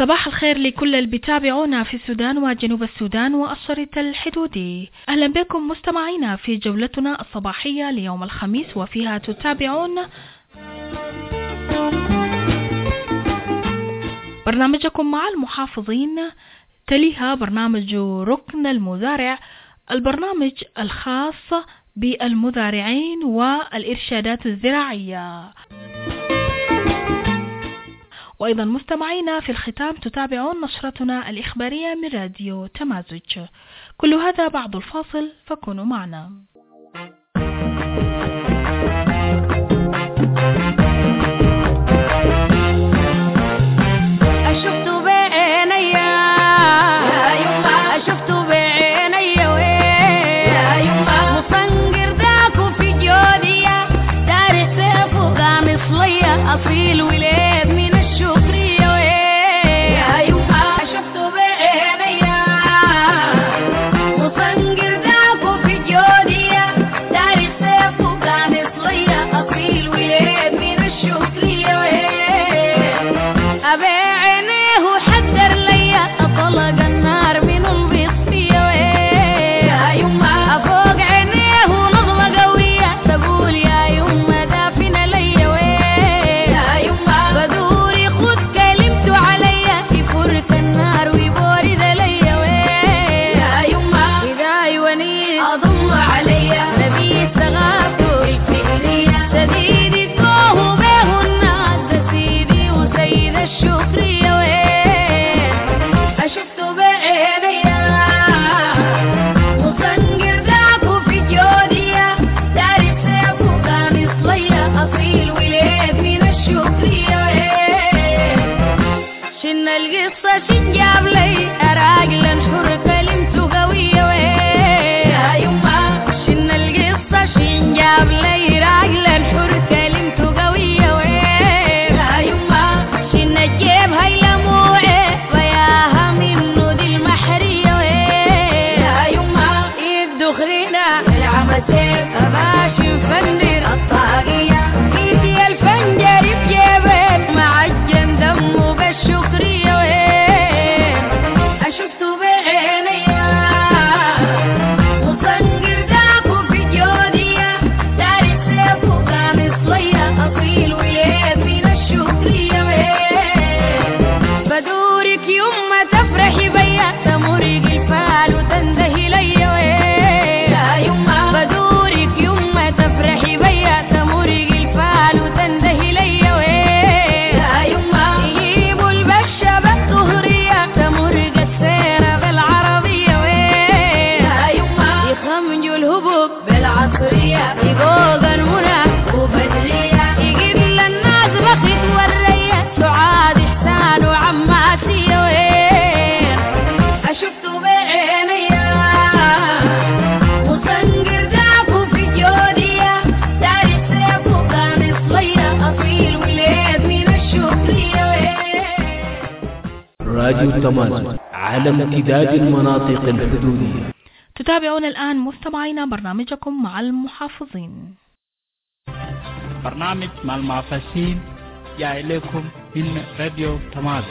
صباح الخير لكل اللي بيتابعونا في السودان وجنوب السودان والشريط الحدودي. أهلا بكم مستمعينا في جولتنا الصباحية ليوم الخميس، وفيها تتابعون برنامجكم مع المحافظين، تليها برنامج ركن المزارع، البرنامج الخاص بالمزارعين والإرشادات الزراعية. وأيضا مستمعينا في الختام تتابعون نشرتنا الإخبارية من راديو تمازج. كل هذا بعد الفاصل، فكونوا معنا. على امتداد المناطق الحدودية. تتابعون الآن مستمعينا برنامجكم مع المحافظين. برنامج مع المحافظين جاء إليكم من راديو تمازج.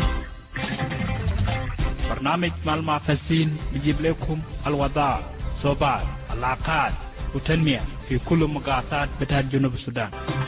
برنامج مع المحافظين بيجيب لكم الوضع، صوبات، العلاقات وتنمية في كل مقاطعات بتاع جنوب السودان.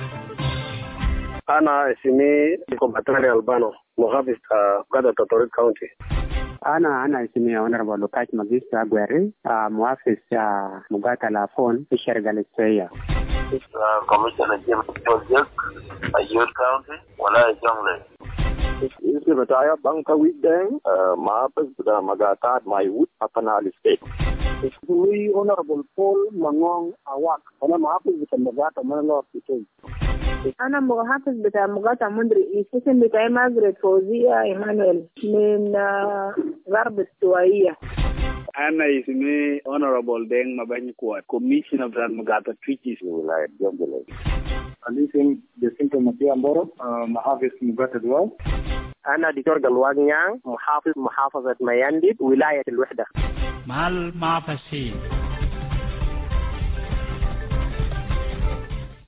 أنا اسمي كومباتري ألبانو، محافظ قادة تطوريد كاونتي. أنا اسمي أونربل لوكاش ماجيستا أغويري، محافظ مقاطعة لافون في الشرق الإسرائيلي. كوميشنر جيمس جوزيك، أيور كاونتي ولا جونغلي. اسمي بتاعي بانكا ويدين، محافظ بتاع مقاطعة مايوت أبنال ستيت. اسمي أونربل بول مانغون أواك، أنا محافظ بتاع مقاطعة مانلور ستيت. أنا محافظ بتاع مقاطعة مندري، اسم بتاعي ماجريت فوزية إيمانويل من غرب السوائية. أنا اسمي Honorable دين مباني كوات، كوميشنر بتاع مقاطعة تريتشيز ولاية جونغلي. أنا اسمي جاسينتو ماتيو أمبورو، محافظ مقاطعة دواو. أنا دكتور قلواق نيان، محافظ محافظة ميانديد ولاية الوحدة. مع المحافظين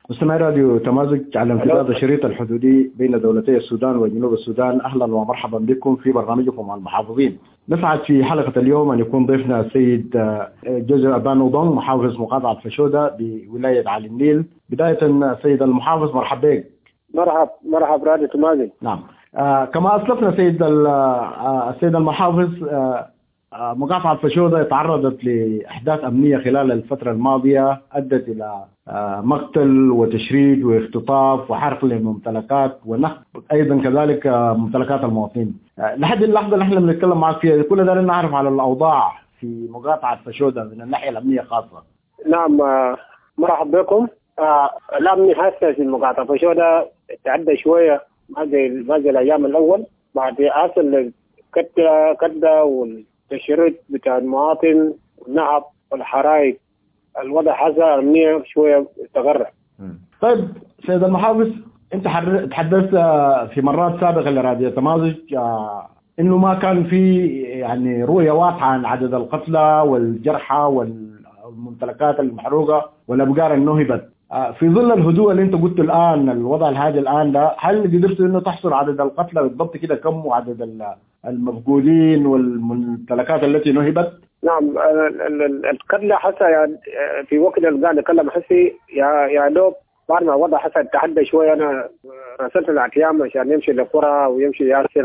مستمعي راديو تمازج على امتداد الشريط الحدودي بين دولتي السودان وجنوب السودان، أهلا ومرحبا بكم في برنامجكم عن المحافظين. نسعد في حلقة اليوم أن يكون ضيفنا السيد جوزيف أبانو ضون، محافظ مقاطعة فشودة بولاية علي النيل. بداية السيد المحافظ، مرحبا بك. مرحب راديو تمازج. نعم. كما أسلفنا السيد المحافظ، مقاطعة فشودة تعرضت لأحداث أمنية خلال الفترة الماضية أدت إلى مقتل وتشريد واختطاف وحرق للممتلكات ونهب أيضا كذلك ممتلكات المواطنين. لحد اللحظة اللي احنا بنتكلم معك فيها كل ده نعرف على الأوضاع في مقاطعة فشودة من الناحية الأمنية خاصة. نعم، مرحبا بكم. الأمن هسه في مقاطعة فشودة تعدى شوية ما زي الأيام الأول بعد أصل كده والتشريد بتاع المواطن والنهب والحرائق. الوضع حسا أمنية شوية تغرق. طيب سيد المحافظ، أنت تحدثت في مرات سابقة لراديو تمازج إنه ما كان في يعني رؤية واضحة عن عدد القتلى والجرحى والممتلكات المحروقة والأبقار النهبت. في ظل الهدوء اللي أنت قلت الآن، الوضع الهادئ الآن ده، هل قدرت إنه تحصر عدد القتلى بالضبط كده كم وعدد المفقودين والممتلكات التي نهبت؟ نعم، القتلى حسا يعني في وقت اللي قاعد نتكلم حسي يا دوب بعد ما وضع حسا تحدى شوية. أنا رسلت الأحيام عشان يمشي للقرى ويمشي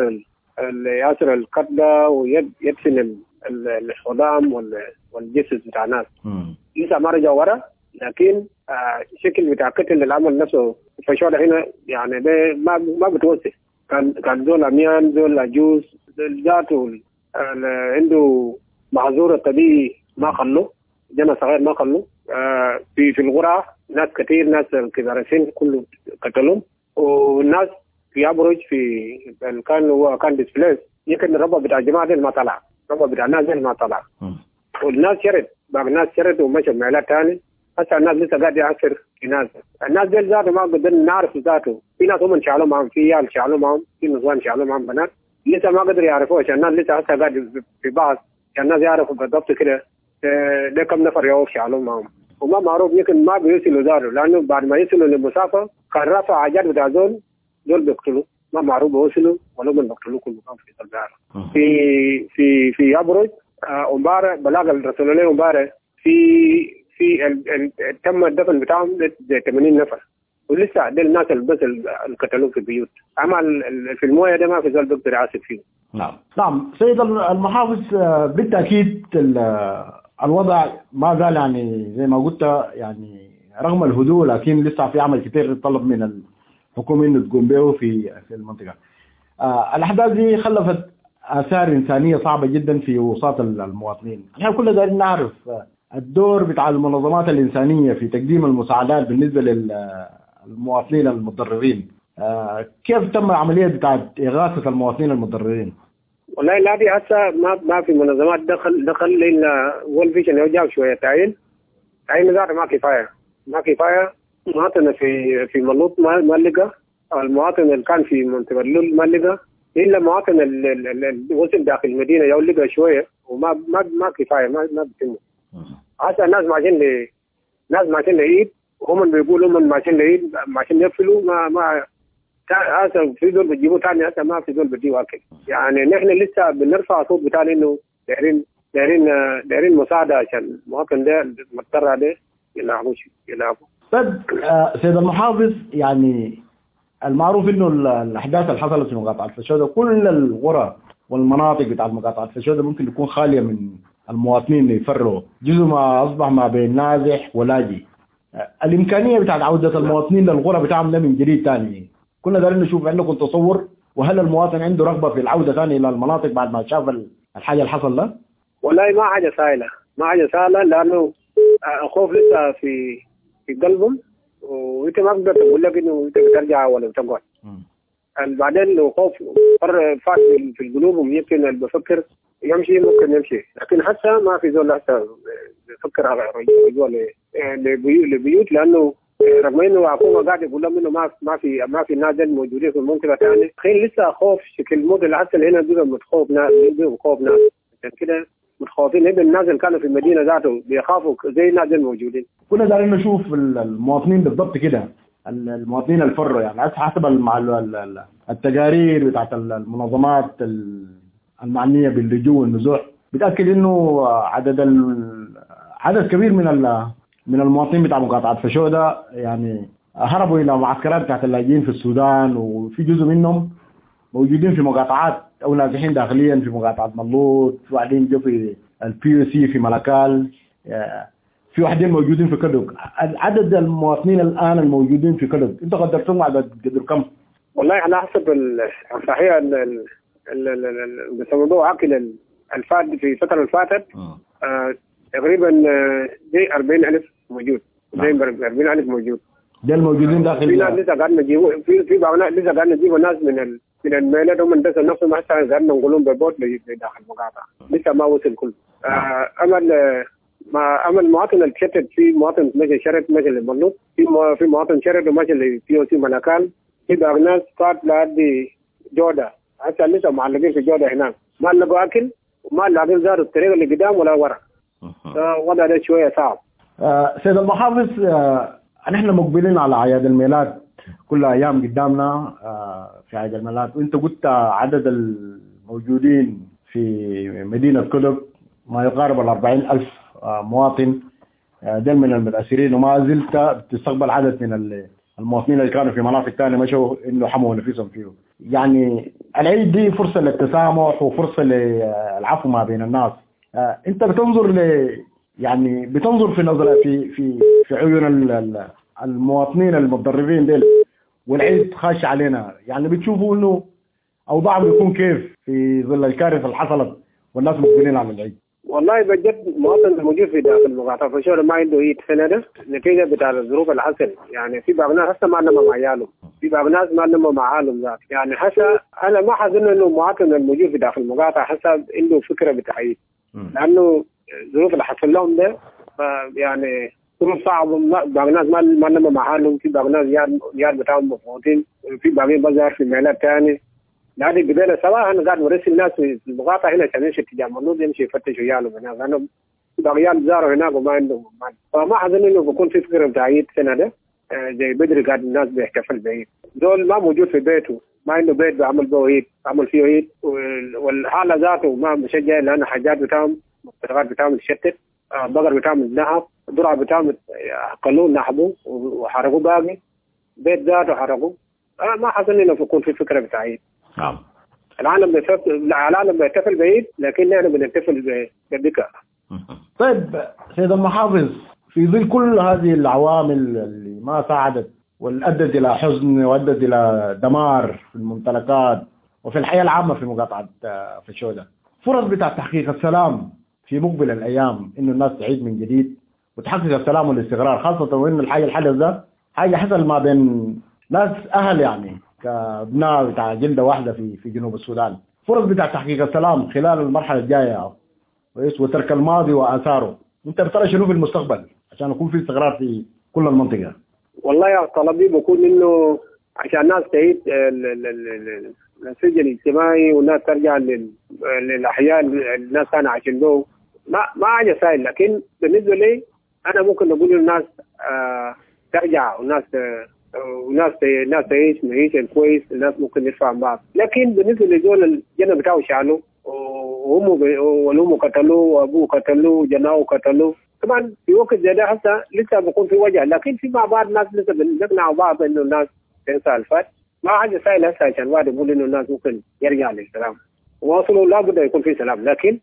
ياسر القتلى ويدفن الحضام والجثث بتاع الناس. لسه ما رجع ورا، لكن شكل بتاع قتل العمل نفسه في شوارع هنا يعني ده ما بتوسع. كان دول أميان، دول عجوز، ذاته عنده معذور الطبيعي ما خلوا، جنة صغير ما خلوا. في الغرة ناس كثير، ناس كبارسين كله قتلهم. والناس في أبرج في كان ديسبليس، يمكن الربع بتاع الجماعة دي ما طلع، الربع بتاع الناس دي ما طلع. والناس شرد، بعض الناس شرد ومشى معلات تاني. هسه الناس لسه قاعد يعسر في الناس دي ذاته ما قدرنا نعرف ذاته. في ناس هم شعلوا معهم، في عيال شعلوا معهم، في نسوان شعلوا معهم، بنات لسه ما قدروا يعرفوه. عشان الناس لسه هسه قاعد في بعض، عشان الناس يعرفوا بالضبط كده ده كم نفر يوقف شعلوا معهم. وما معروف، يمكن ما بيوصلوا ذاته، لانه بعد ما يصلوا للمسافه كان رافع حاجات بتاع دول بيقتلوا، ما معروف بيوصلوا ولا من بيقتلوا كل مكان في البحر. في أبرج امبارح بلاغ الرسول الله امبارح في تم الدفن بتاعهم 80 نفر، ولسه دي الناس بس القتلوا في البيوت. اما في المويه ده ما في زول بيقدر يعاصر فيه. نعم سيد المحافظ، بالتاكيد الوضع ما زال يعني زي ما قلت يعني رغم الهدوء، لكن لسه في عمل كثير يتطلب من الحكومه انه تقوم به في المنطقه. الاحداث دي خلفت آثار إنسانية صعبة جدا في وسط المواطنين. نحن كل ذلك نعرف الدور بتاع المنظمات الإنسانية في تقديم المساعدات بالنسبة للمواطنين المتضررين. كيف تم العملية بتاعت إغاثة المواطنين المتضررين؟ والله لا دي هسه ما في منظمات دخل إلا وول فيجن يوجع شوية تعين ذاته ما كفاية. مواطن في ملوط ما لقى، المواطن اللي كان في منطقة اللول ما لقى، إلا مواطن اللي وصل داخل المدينة يولقها شوية، وما كفاية ما بتمه. هسه الناس ماشيين لعيد، وهم بيقولوا من ماشيين لعيد ماشيين يقفلوا ما هسه في دول بتجيبوا تاني، هسه ما في دول بتجيبوا أكل. يعني نحن لسه بنرفع صوت بتاعنا إنه دايرين مساعدة عشان المواطن ده المضطر ده يلعبوا. طيب سيد المحافظ، يعني المعروف انه الاحداث اللي حصلت في مقاطعه فشودة كل القرى والمناطق بتاع مقاطعه فشودة ممكن تكون خاليه من المواطنين اللي يفرغوا، جزء ما اصبح ما بين نازح ولاجئ. الامكانيه بتاعت عوده المواطنين للقرى بتاعهم ده من جديد ثاني، كنا دايرين نشوف عندكم تصور، وهل المواطن عنده رغبه في العوده ثاني الى المناطق بعد ما شاف الحاجه اللي حصل ده؟ والله ما حاجه سهله لانه الخوف لسه في قلبهم، وانت ما بتقدر تقول لك انه انت بترجع ولا بتقعد. بعدين لو خوف فات في القلوب، يمكن اللي بفكر يمشي ممكن يمشي، لكن هسه ما في زول هسه بفكر على رجوع لبيوت، لانه رغم انه الحكومه قاعده يقول لهم انه ما في ناس موجودين في المنطقه ثانيه، خير لسه خوف شكل الموت اللي حصل هنا بيبقى خوف ناس عشان كده متخوفين. هنا الناس اللي كانوا في المدينه ذاته بيخافوا زي الناس الموجودين. كنا دايرين نشوف المواطنين بالضبط كده، المواطنين الفروا يعني حسب التقارير بتاعت المنظمات المعنيه باللجوء والنزوح بتاكد انه عدد كبير من المواطنين بتاع مقاطعه فشوده يعني هربوا الى معسكرات بتاعت اللاجئين في السودان، وفي جزء منهم موجودين في مقاطعات او نازحين داخليا في مقاطعه ملوط، في واحدين جو في الPOC في ملكال، في واحدين موجودين في كدوك. عدد المواطنين الان الموجودين في كدوك انت قدرتهم قدر كم؟ والله على حسب صحيح بيسموه عقل الفات في الفتره اللي فاتت تقريبا زي 40,000 موجود، زي 40,000 موجود. ده الموجودين داخل. في ناس لسه قاعدين نجيبوا، في بعض لسه قاعدين نجيبوا ناس من الميلاد هم الناس نفسهم هسه قاعدين نقولون ببوت داخل المقاطعه لسه ما وصل كله. اما المواطن اللي تشتت، في مواطن ماشي شرد ماشي للمنوط، في مواطن شرد وماشي لPOC ملكال، في بعض ناس فات لحد جوده هسه لسه معلقين في جوده هناك، ما لقوا اكل وما لاقين زاروا الطريق اللي قدام ولا ورا. وضع ده شويه صعب. سيد المحافظ، نحن مقبلين على اعياد الميلاد، كل ايام قدامنا في اعياد الميلاد، وانت قلت عدد الموجودين في مدينه كدب ما يقارب 40,000 مواطن، دل من المتاثرين، وما زلت تستقبل عدد من المواطنين اللي كانوا في مناطق ثانيه مشوا انه حموا نفسهم فيه. يعني العيد دي فرصه للتسامح وفرصه للعفو ما بين الناس. انت بتنظر يعني بتنظر في نظره في عيون المواطنين المتضررين ديل، والعيد خاش علينا، يعني بتشوفوا انه اوضاعهم يكون كيف في ظل الكارثه اللي حصلت والناس مقبلين على العيد؟ والله بجد المواطن الموجود في داخل المقاطعه فشوده ما عنده اي سنه نتيجه بتاع الظروف اللي حصل. يعني في بعض الناس هسه ما نموا مع عيالهم، في بعض الناس ما نموا مع عالم ذات. يعني هسه انا ما حظن انه المواطن الموجود في داخل المقاطعه هسه عنده فكره بتعيد، لانه الظروف اللي حصل لهم ده يعني ظروف صعبه. بعض الناس ما نموا مع عالم، في بعض الناس يار بتاعهم مفقودين، في بعضهم بظهر في ميلاد ثاني. هذه القبيله سواء انا قاعد نرسل الناس في المقاطعه هنا عشان يمشي اتجاه منوط، يمشي يفتشوا عيالهم هناك، لانه عيال زاروا هناك وما عندهم. فما حظن انه بكون في فكره بتاع عيد سنه ده زي بدري قاعد الناس بيحتفل بعيد. دول ما موجود في بيته، ما عنده بيت بيعمل به عيد، عمل فيه عيد، والحاله ذاته ما مشجع، لان حاجات بتاعهم مقتطعات بتاعهم تشتت، بقر بتاعهم اتنهب، ذرع بتاعهم قلوه نحبوه وحرقوا باقي، بيت ذاته حرقوه. ما حظن انه بكون في فكره بتاع عيد. نعم. العالم بيحتفل بعيد، لكن نحن بنحتفل بذكرى. طيب سيد المحافظ، في ظل كل هذه العوامل اللي ما ساعدت وادت الى حزن وادت الى دمار في الممتلكات وفي الحياه العامه في مقاطعه فشوده، فرص بتاع تحقيق السلام في مقبل الايام انه الناس تعيد من جديد وتحقق السلام والاستقرار، خاصه وان الحاجه الحدث ده حاجه حصل ما بين ناس اهل يعني كابناء بتاع جلده واحده في جنوب السودان. فرص بتاع تحقيق السلام خلال المرحله الجايه وترك الماضي واثاره، انت بترى شنو في المستقبل عشان يكون في استقرار في كل المنطقه؟ والله طلبي بكون انه عشان الناس تعيد السجن الاجتماعي والناس ترجع للاحياء الناس كانوا عايشين له، ما حاجه سهل. لكن بالنسبه لي انا ممكن نقول للناس ترجع، والناس تعيش معيشه كويس، الناس ممكن يرفع بعض. لكن بالنسبه لدول الجنه بتاعه شالوا وامه قتلوه وابوه قتلوه وجناه قتلوه، طبعا في وقت زي ده هسه لسه بيكون في وجع، لكن في مع بعض الناس لسه بنقنع بعض انه الناس تنسى الفات. ما حاجه سهله هسه عشان واحد يقول انه الناس ممكن يرجع للسلام، واصلوا لابد يكون في سلام. لكن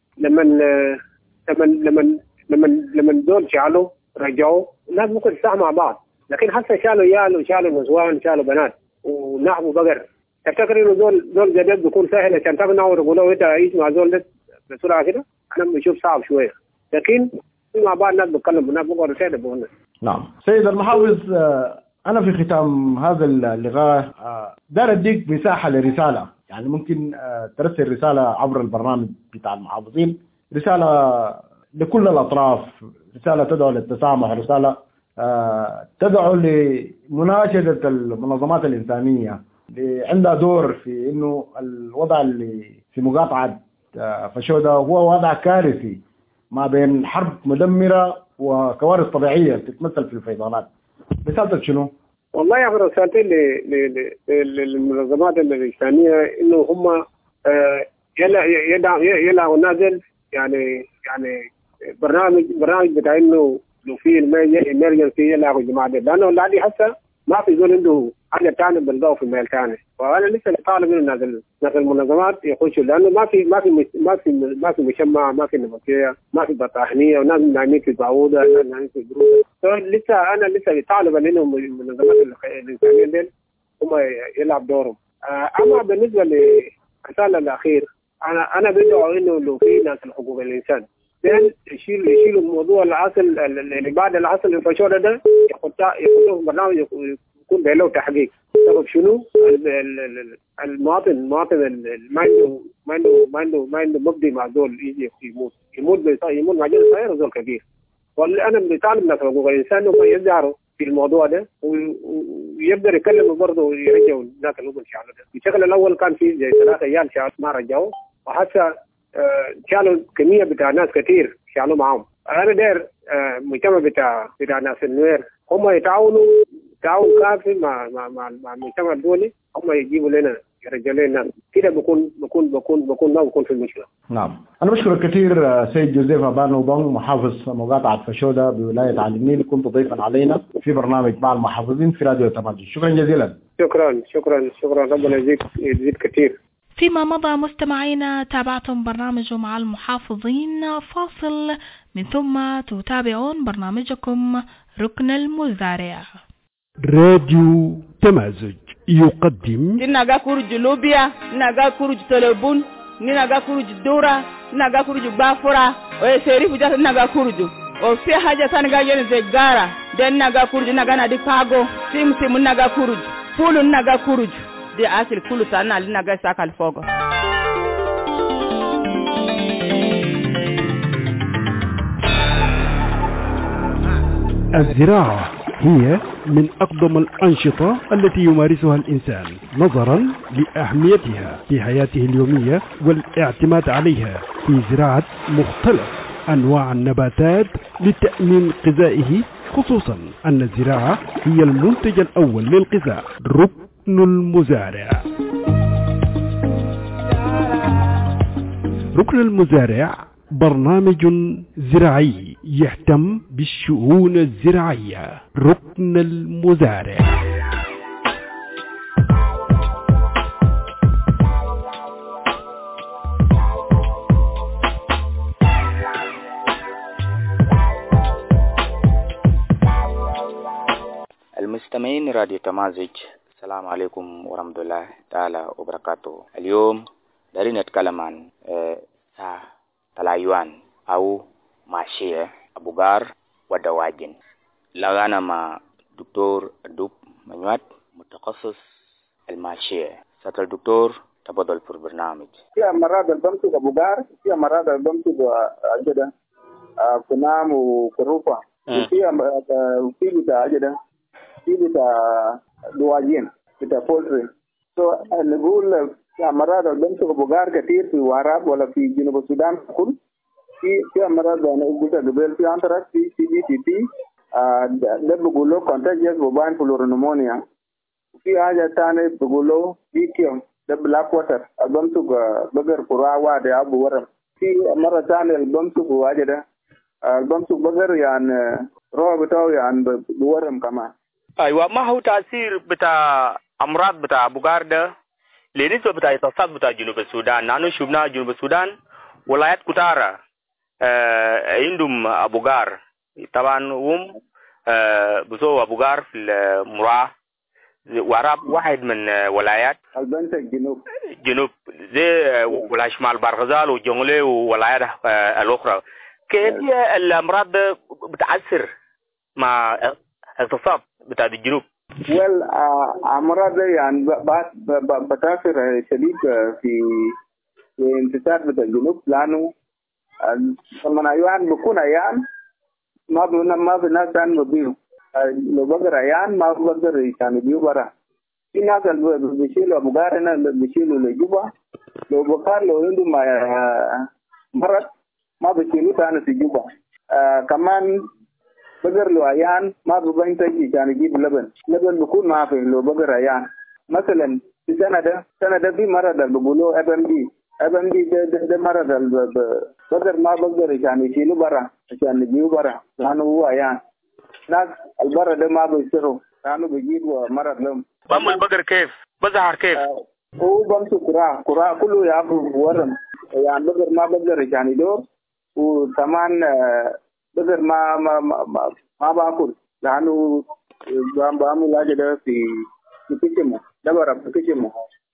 لما دول شالوا رجعوا الناس ممكن تساهم مع بعض. لكن هسه شالوا عيال وشالوا نسوان شالوا بنات ونحبوا بقر، تفتكر انه دول جديد بيكون سهل عشان تقنعوا وتقولوا انت عيش مع دول بسرعه كده؟ انا بشوف صعب شويه، لكن مع بعض الناس بتكلم الناس بقعدوا يتكلموا. نعم سيد المحافظ، انا في ختام هذا اللقاء دار اديك مساحه لرساله، يعني ممكن ترسل رساله عبر البرنامج بتاع المحافظين، رساله لكل الاطراف، رساله تدعو للتسامح، رساله تدعو لمناشده المنظمات الانسانيه اللي عندها دور في انه الوضع اللي في مقاطعه فشوده هو وضع كارثي ما بين حرب مدمرة وكوارث طبيعية تتمثل في الفيضانات. رسالتك شنو؟ والله يا أخي رسالتي للمنظمات الإنسانية إنه هم يلا ونازل يعني برنامج بتاع إنه لو في إمرجنسي يلا جماعة، لأنه اللي هسه ما في زول عنده حاجة ثانية بلقاه في ميل ثاني. وأنا لسه طالب من ناس المنظمات يخشوا، لأنه ما في مجمع، ما في نبطية، ما في بطاحنية، وناس نايمين في بعوضة، ناس نايمين في برودة. أنا لسه طالب إنهم المنظمات الإنسانية دي هم يلعب دورهم. أما بالنسبة للرسالة الأخير، أنا بدعو إنه لو في ناس حقوق الإنسان يشيلوا الموضوع العسل اللي بعد العسل الفشورة ده، يحطوه برنامج يكون له تحقيق. سبب شنو؟ المواطن ما عنده مبدي مع زول يجي يموت مع جيل صغير وزول كبير. وانا بطالب ناس حقوق الانسان هم يظهروا في الموضوع ده ويقدر يكلموا برضه ويرجعوا الناس اللي هم شالوا ده. الشغل الاول كان في زي 3 عيال شالوا ما رجعوا، وحتى شالوا كميه بتاع ناس كثير شالوا معهم. انا داير مجتمع بتاع ناس النوير هم يتعاونوا تعاون كافي مع المجتمع الدولي، هم يجيبوا لنا يرجعوا لنا كده بكون في المشكله. نعم، انا بشكرك كثير سيد جوزيف ابانو بون، محافظ مقاطعه فشوده بولايه علي النيل، كنت ضيفا علينا في برنامج مع المحافظين في راديو تماجد. شكرا جزيلا. شكرا ربنا يزيد كثير. فيما مضى مستمعينا تابعتم برنامج مع المحافظين، فاصل من ثم تتابعون برنامجكم ركن المزارع. راديو تمازج يقدم نناغا كورج لوبيا، نناغا كورج تلبون، نناغا كورج دورا، نناغا كورج بافورا، ويسيري فجأة نناغا كورج وفي حاجة تانغا ينزيغارا دين نناغا كورج نناغا نادي باغو سيم نناغا كورج فولو نناغا كورج دي أصل كل سنة نناغا ساكا الفوغو. الزراعة هي من أقدم الأنشطة التي يمارسها الإنسان نظرا لأهميتها في حياته اليومية والاعتماد عليها في زراعة مختلف أنواع النباتات لتأمين غذائه، خصوصا أن الزراعة هي المنتج الأول للغذاء. ركن المزارع. ركن المزارع برنامج زراعي يهتم بالشؤون الزراعية. ركن المزارع. المستمعين راديو تمازج، السلام عليكم ورحمة الله تعالى وبركاته. اليوم دارين نتكلم عن تلايوان أو ماشية أبوغار ودواجن. لغانا مع دكتور أدوب منوات متخصص الماشية. ساتر الدكتور تفضل في البرنامج. في أمراض البمسك أبوغار، في أمراض البمسك أجدا كنام وكروفة، وفي بتاع أجدا، في بتاع دواجن بتاع بولتري. نقول أمراض البمسك أبوغار كثير في واراب ولا في جنوب السودان كل. في أمراض أنا قلت قبل في أنتراكس، في CBTP، ده بقوله contagious bovine pneumonia. في حاجة تانية بقوله بيكيوم، ده black water. البمسك بقر قراءة ده أبو ورم. في مرة تانية البمسك واجه ده البمسك بقر يعني روح بتاعه يعني بورم كمان. أيوة، ما هو تأثير بتاع أمراض بتاع أبوغار ده لنسبة بتاع اتصال بتاع جنوب السودان؟ نحن شفنا جنوب السودان ولايات كتارة عندهم أبوغار طبعا، هم بسوا أبوغار في المراه وعرب واحد من ولايات البنت جنوب زي ولاية شمال بارغزال وجنغلي وولايات الأخرى. كيف هي الأمراض بتأثر مع اغتصاب بتاع الجنوب؟ أمراض يعني بتأثر شديد في انتشار بتاع الجنوب، لأنه لما أيام بكون أيام ما في ناس ثاني بيجوا، لو بقدر أيام ما بقدر يعني بيجوا برا. في ناس بيشيلوا أبوغار هنا بيشيلوا لجوبا، لو بقار لو عندهم مرض ما بيشيلوا تاني في جوبا. كمان بقر له عيان ما ببين تجي كان يجيب لبن بيكون ما في لو بقر عيان. مثلا في سنة ده في مرض اللي بيقولوا FMD ده مرض بقر ما بقدر كان يشيلوا برا عشان يجيبوا برا لأنه هو عيان. ناس البرا ده ما بيصيروا لأنه بيجيبوا مرض لهم. بام البقر كيف؟ بظهر كيف؟ هو بمسك كراع كله يعرف ورم يعني بقر ما بقدر كان يدور وكمان بقر ما باكل لأنه بعمل حاجة ده في كيشمه ده برا في كيشمه.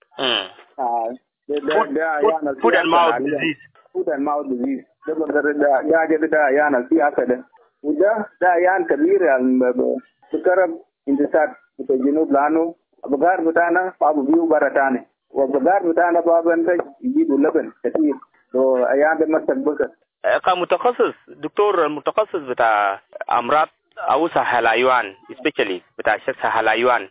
ده يعني food and mouth disease ده بقدر ده حاجة ده يعني في أكده وده يعني كبير يعني بكرب انتصار في الجنوب لأنه بقار بتاعنا بابو بيو برا تاني وبقار بتاعنا بابو انت يجيبوا لبن كثير لو أيام ده مسك بكر. كمتخصص دكتور المتخصص بتاع أمراض أو سهلايوان especially بتاع سهلايوان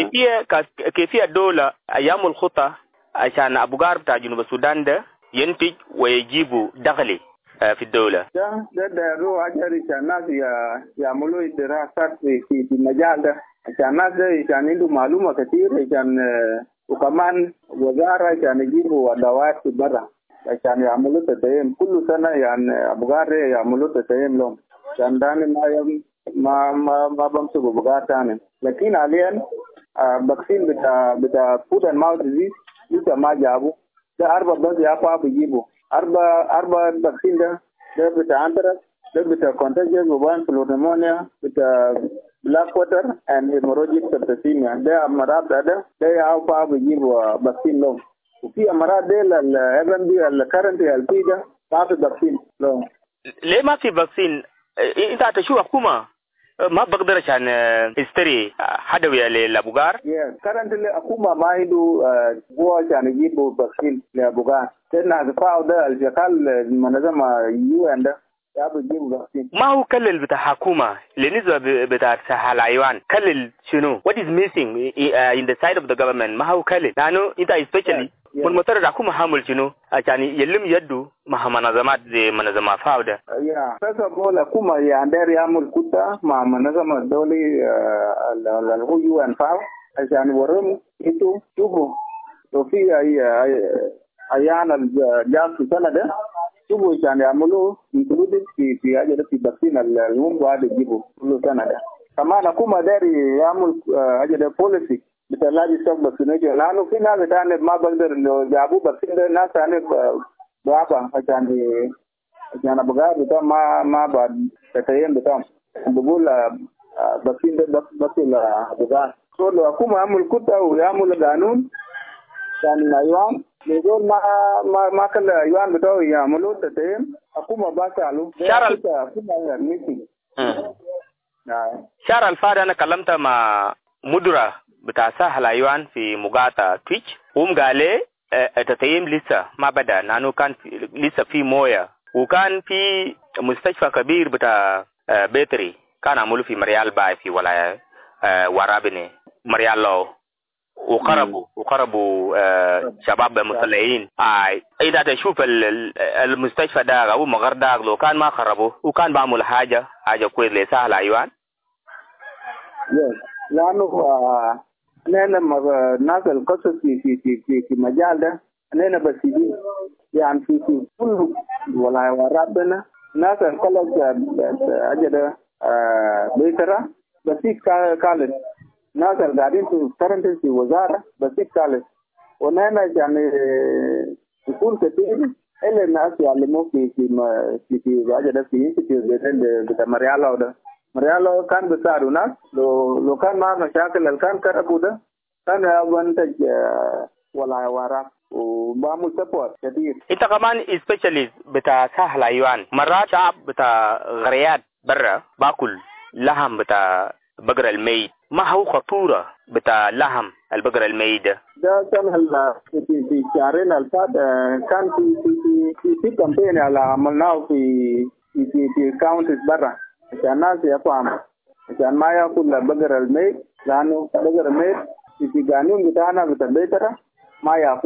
كيفية الدولة أيام الخطة عشان أبوغار بتاع جنوب السودان ده ينتج ويجيبوا دخلي في الدولة. ده رو أجري عشان الناس يعملوا دراسات في المجال ده عشان الناس ده عشان عنده معلومة كثير عشان وكمان وزارة عشان يجيبوا أدوات برا عشان يعملوا تدعيم كل سنة يعني أبوغار يعملوا تدعيم لهم عشان داني ما بمسكوا أبوغار تاني. لكن حاليا باكسين بتاع food and mouth disease لسه ما جابوا ده 4 بس يابا بيجيبوا 4 باكسين ده بتاع أنترس ده بتاع contagious bovine pneumonia بتاع black water and hemorrhagic septicemia ده أمراض ده يابا بيجيبوا باكسين لهم. وفي أمراض ده FMD الكرنت الفي ده ما في باكسين لهم. ليه ما في باكسين؟ أنت هتشوف حكومة ما بقدر عشان يشتري حدوية لأبوغار. كرنت الحكومة ما عنده هو عشان يجيبوا باكسين لأبوغار. لأن هذا ده الشغال المنظمة UN ده يجيبوا باكسين. ما هو كلل بتاع حكومة لنسبة بتاع سهلايوان كلل شنو؟ What is missing in the side of the government؟ ما هو كلل لأنه أنت especially من مطار الحكومة حامل شنو عشان يلم يده مع منظمات زي منظمة فاو ده. sasa بقول الحكومة يقدر يعمل كده مع منظمة الدولي اللي هو UN فاو عشان يورم انتوا شوفوا لو في أيام الجاس في السنة ده شوفوا عشان يعملوا included في حاجة في باكسين اللي هم قاعد يجيبوا كل سنة ده. كمان الحكومة داري يعمل حاجة ده policy بتلاقي ستوك باكسينيشن لأنه في ناس تاني ما بقدر لو جابوا باكسين ده ناس تاني بابا عشان أبغى بتاع ما بعد تكيم بتاعهم بقول باكسين ده باكسين أبغى لو أكون عامل كده ويعمل قانون كان أيوان يقول ما كل أيوان بتاعه يعملوا تكيم أكون باسالو شهر الفار أنا كلمت مع مدرة بتاع سهلايوان في مقاطعة تويتش قال لي التطعيم لسه ما بدأ لأنه كان لسه في موية وكان في مستشفى كبير بتاع بيتري كان عملوا في مريال باي في ولاية ورابني مريال لو وقربوا شباب مسلحين إذا تشوف المستشفى ده أو مغر ده لو كان ما خربوا وكان بعمل حاجة كويس لسهلايوان. لأنه أنا الناس القصص في مجال ده أنا بسيدي يعني في كل ولا ورابنا ناس القلق أجد بيترا بسيط كالس ناس القاعدين في كرنت في وزارة بسيط كالس ونحن يعني يكون كثير إلا الناس يعلموا في أجد في إنستيتيوت بتاع مريالو ده مريالو كان بيساعدوا ناس لو كان مع مشاكل اللي كان كربوا ده كان ينتج ولا ورا وبعمل سبورت كثير. انت كمان سبيشاليست بتاع سهلايوان مرات شعب بتاع غريات برا باكل لحم بتاع بقر الميت ما هو خطورة بتاع لحم البقر الميت ده كان في شهرين الفات كان في كامبين اللي عملناه في كاونتيز برا عشان الناس يفهموا عشان ما ياكل البقر الميت لأنه البقر الميت في قانون بتاعنا بتاع بيترا ما ياكله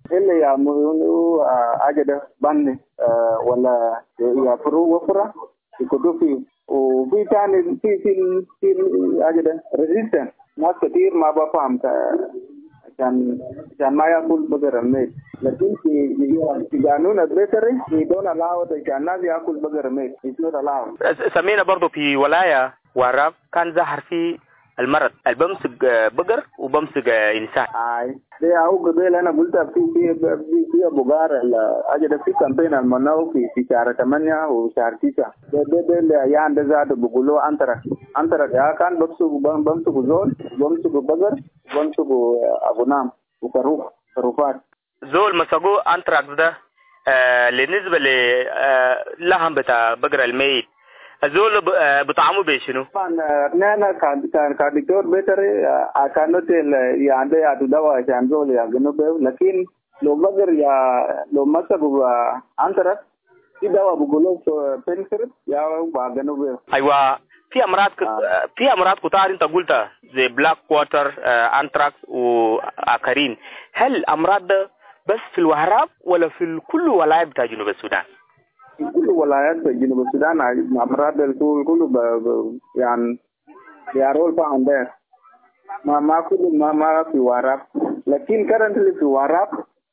إلا يا مو أجد بني ولا يا فرو وفرة يكدو في وفي تاني في أجد resistant ناس كتير ما بفهم عشان ما يأكل بقر الميت لكن في قانون البيطري we don't allow عشان الناس يأكل بقر الميت it's not allowed. سمينا برضو في ولاية واراب كان ظهر في المرض البمسك بقر وبمسك إنسان. ده أو قبل أنا قلت في بقار أجد في كامبين المناو في شهر 8 وشهر 9 ده يعني ده زاد بقولوا أنترك يا كان بمسك زول بمسك بقر بمسك أبونام وكروفات زول مسكوا أنترك ده بالنسبة للحم بتاع بقر الميت زول بطعمه بيشنو؟ أنا كدكتور بيتري أكانوت يعني أتداوى عشان زول يا جنوبه لكن لو بقر لو مسكوا أنترك يداوى بقولوا بنسر يا جنوبه. أيوة في أمراض كتار أنت قلتها زي بلاك كوارتر أنتراكس وآخرين. هل الأمراض بس في الوهراب ولا في كل ولاية بتاع جنوب السودان؟ كل ولايات جنوب السودان أمراض الكل يعني يارول فاهم ده ما كل ما في وهراب لكن currently في وهراب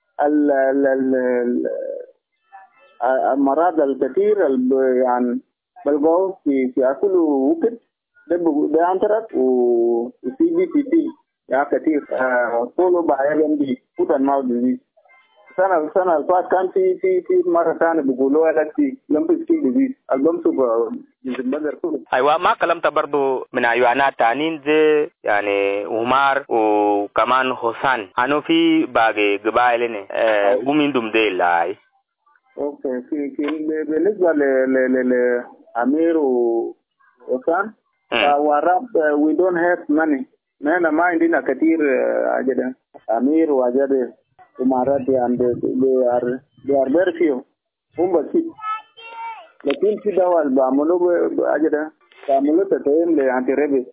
المرض الكثير يعني بلغوا في أكل وكد ده أنترك وCBPT يا كثير كله بعيرهم دي foot and mouth disease. سنة الفات كان في مرة ثانية بيقولوا لك لمبسكي ديزيز البمسك البقر كله. أيوة ما كلمت برضو من أيوانات تانين زي يعني عمر وكمان حسن أنا في باقي قبائل قومين دم ديل لاي. أوكي في بالنسبة لأمير وحسن وعرب we don't have money. نحن ما عندنا كتير أجدا أمير وأجدا Umarat and they are very few. Basi. Lakini si dawa bamulo ajada bamulo tatayen le anti-rabies.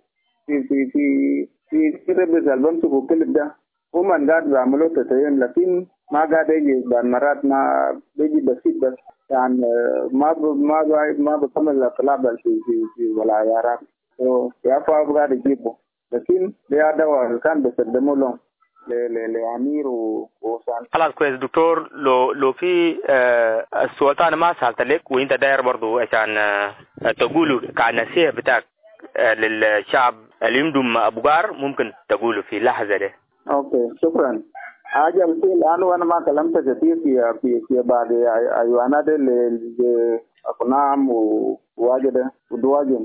Si rabies album tu bukelida. Woman gad bamulo tatayen lakini ma gadaye ban marat ma beji basit bas dan ma bekamel la kalabal si wala yara. So ya fa gad jibo. Lakini dia dawa kan besedemo long. لأمير ووصال. خلاص كويس دكتور لو في السؤال أنا ما سألت لك وأنت داير برضو عشان تقولوا كنصيحة بتاعك للشعب اللي يمدم أبو غار ممكن تقولوا في لحظة ده. أوكي شكرا. حاجة بس الآن ما كلمت كثير في بعض أيوانات اللي أقنام وواجد ودواجن.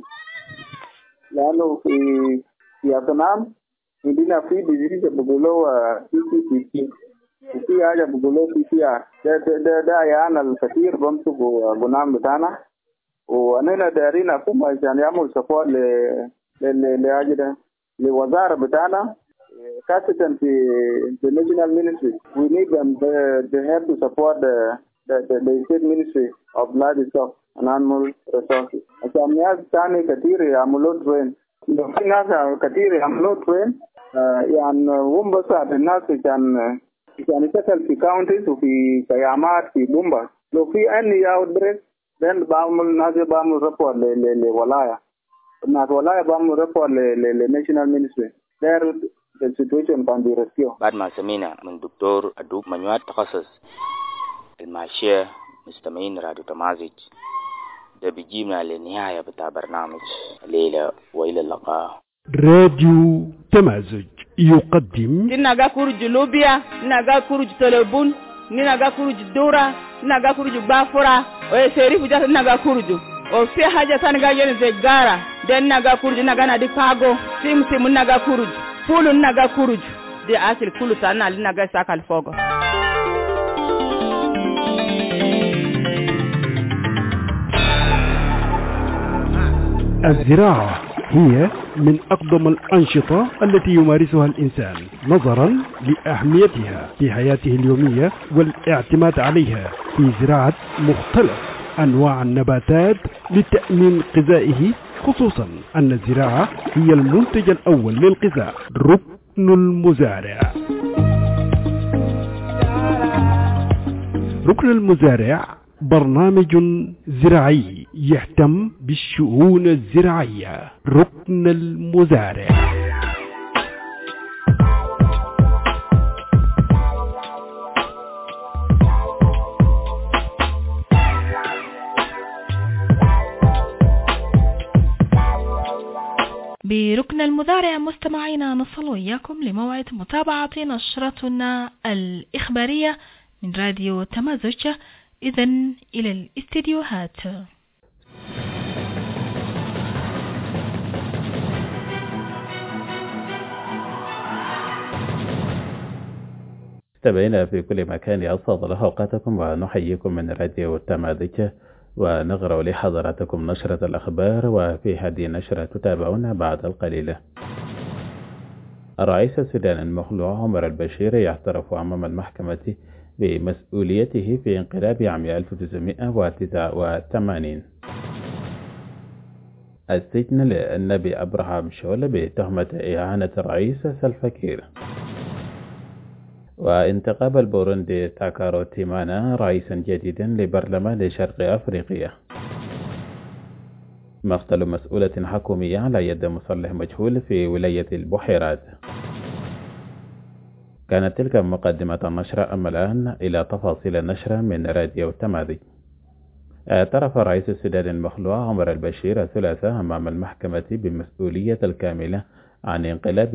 لأنه في أقنام عندنا في disease بقولوا CCPT وفي حاجة بقولوا PCR ده يعني الكثير بمسكوا غنام بتاعنا وأنا دارين أقوم عشان يعمل support لحاجة ده لوزارة بتاعنا خاصة في national ministry we need them they have to support the state ministry of livestock and animal resources عشان ناس تاني كثير يعملوا train لو في ناس كثير يعملوا train يعني هم بس الناس كان يشتغل في كاونتيز وفي قيامات في بومبا لو في أي outbreak then بعمل ناس بعمل ريبورت لولاية الناس ولاية بعمل ريبورت للناشونال مينستري there the situation can be rescued. بعد ما سمينا من دكتور أدوب منوات تخصص الماشية مستمعين راديو تمازج ده بيجينا للنهاية بتاع برنامج الليلة وإلى اللقاء. راديو تمازج يقدم نيناغا كورج لوبيا نيناغا كورج تلبون نيناغا كورج دورا نيناغا كورج بافورا ويسيري فجات نيناغا كورج وفي حاجة تانغا ينزغارا دين نيناغا كورج نيناغا دي باغو سيم نيناغا كورج فولو نيناغا كورج دي أصل كله تانا نيناغا ساكال فوغو. الزراعة هي من أقدم الأنشطة التي يمارسها الإنسان نظرا لأهميتها في حياته اليومية والاعتماد عليها في زراعة مختلف أنواع النباتات لتأمين غذائه خصوصا أن الزراعة هي المنتج الأول للغذاء ركن المزارع. ركن المزارع برنامج زراعي يهتم بالشؤون الزراعية. ركن المزارع. بركن المزارع مستمعينا نصل إياكم لموعد متابعة نشرتنا الإخبارية من راديو تمازج. إذن إلى الاستديوهات. مستمعينا في كل مكان أسعد الله أوقاتكم ونحييكم من راديو تمازج ونقرأ لحضراتكم نشرة الأخبار، وفي هذه النشرة تتابعون بعد القليل. الرئيس السوداني المخلوع عمر البشير يعترف أمام المحكمة بمسؤوليته في انقلاب عام 1989. السجن للنبي أبراهام شول بتهمة إعانة الرئيس سلفا كير. وانتخاب البوروندي تاكارو تيمانا رئيسا جديدا لبرلمان شرق أفريقيا. مقتل مسؤولة حكومية على يد مسلح مجهول في ولاية البحيرات. كانت تلك مقدمة النشرة. أما الآن إلى تفاصيل النشرة من راديو تمازج. اعترف رئيس السودان المخلوع عمر البشير الثلاثاء أمام المحكمة بمسؤولية الكاملة عن انقلاب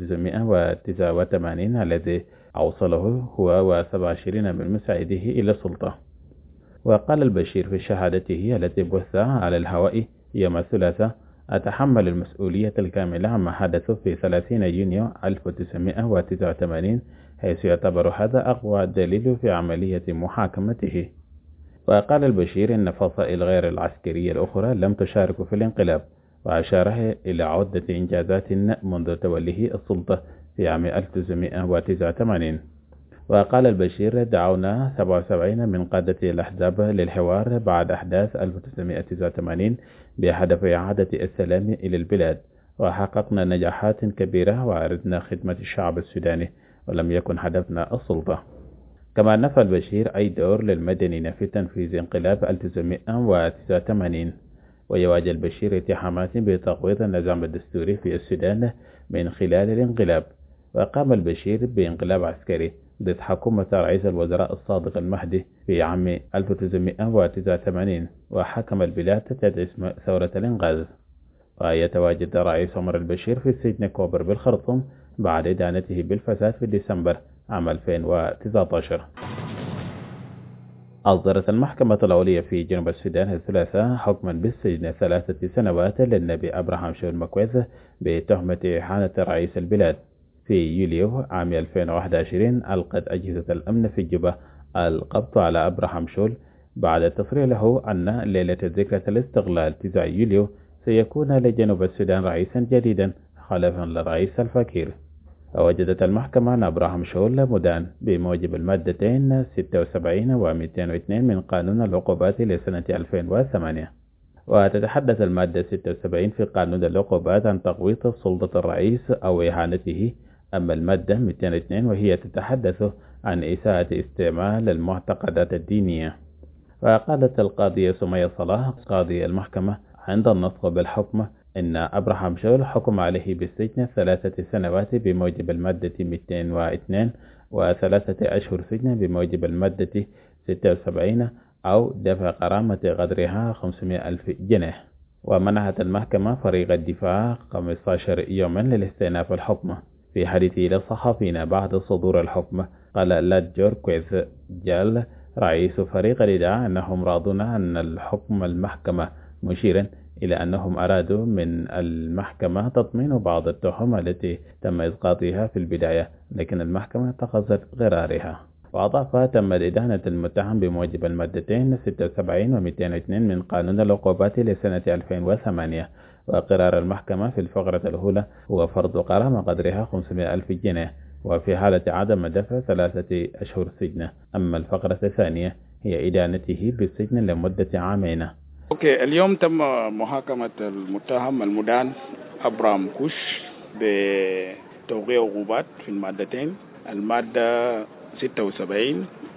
1989 الذي أوصله هو و27 من مساعده إلى السلطة. وقال البشير في شهادته التي بث على الهواء يوم الثلاثاء: أتحمل المسؤولية الكاملة عما حدث في 30 يونيو 1989، حيث يعتبر هذا أقوى دليل في عملية محاكمته. وقال البشير إن فصائل غير العسكرية الأخرى لم تشارك في الانقلاب، وأشار إلى عدة إنجازات منذ توليه السلطة في عام 1989. وقال البشير: دعونا 77 من قادة الأحزاب للحوار بعد أحداث 1989 بهدف إعادة السلام إلى البلاد، وحققنا نجاحات كبيرة وأردنا خدمة الشعب السوداني، ولم يكن هدفنا السلطة. كما نفى البشير أي دور للمدنيين في تنفيذ انقلاب 1989. ويواجه البشير اتهامات بتقويض النظام الدستوري في السودان من خلال الانقلاب. وقام البشير بانقلاب عسكري ضد حكومة رئيس الوزراء الصادق المهدي في عام 1989، وحكم البلاد تحت اسم ثورة الإنقاذ. ويتواجد الرئيس عمر البشير في سجن كوبر بالخرطوم بعد إدانته بالفساد في ديسمبر عام 2019. أصدرت المحكمة العليا في جنوب السودان الثلاثاء حكما بالسجن 3 سنوات للنبي أبراهام شول مكويث بتهمة إحانة رئيس البلاد. في يوليو عام 2021 ألقت أجهزة الأمن في جوبا القبض على أبراهام شول بعد التصريح له أن ليلة ذكرى الاستقلال 9 يوليو سيكون لجنوب السودان رئيسا جديدا خلفا للرئيس سلفا كير. ووجدت المحكمة أن أبراهام شول مدان بموجب المادتين 76 و 202 من قانون العقوبات لسنة 2008. وتتحدث المادة 76 في قانون العقوبات عن تقويض سلطة الرئيس أو إهانته، أما المادة 202 وهي تتحدث عن إساءة استعمال المعتقدات الدينية. وقالت القاضية سمية صلاح قاضي المحكمة عند النطق بالحكم إن أبراهام شول حكم عليه بالسجن 3 سنوات بموجب المادة 202 و3 أشهر سجن بموجب المادة 76 أو دفع غرامة قدرها 500,000 جنيه. ومنحت المحكمة فريق الدفاع 15 يوما للاستئناف الحكم. في حديثه للصحفيين بعد صدور الحكم قال لادجور كويث جال رئيس فريق الإدعاء أنهم راضون عن الحكم المحكمة، مشيرا إلى أنهم أرادوا من المحكمة تطمين بعض التهم التي تم إسقاطها في البداية، لكن المحكمة اتخذت قرارها. وأضاف: تم إدانة المتهم بموجب المادتين 76 و 202 من قانون العقوبات لسنة 2008. وقرار المحكمة في الفقرة الأولى هو فرض غرامة قدرها 500,000 جنيه، وفي حالة عدم دفع 3 أشهر سجن. أما الفقرة الثانية هي إدانته بالسجن لمدة عامين. اليوم تم محاكمة المتهم المدان أبرام كوش بتوقيع عقوبات في المادتين، المادة 76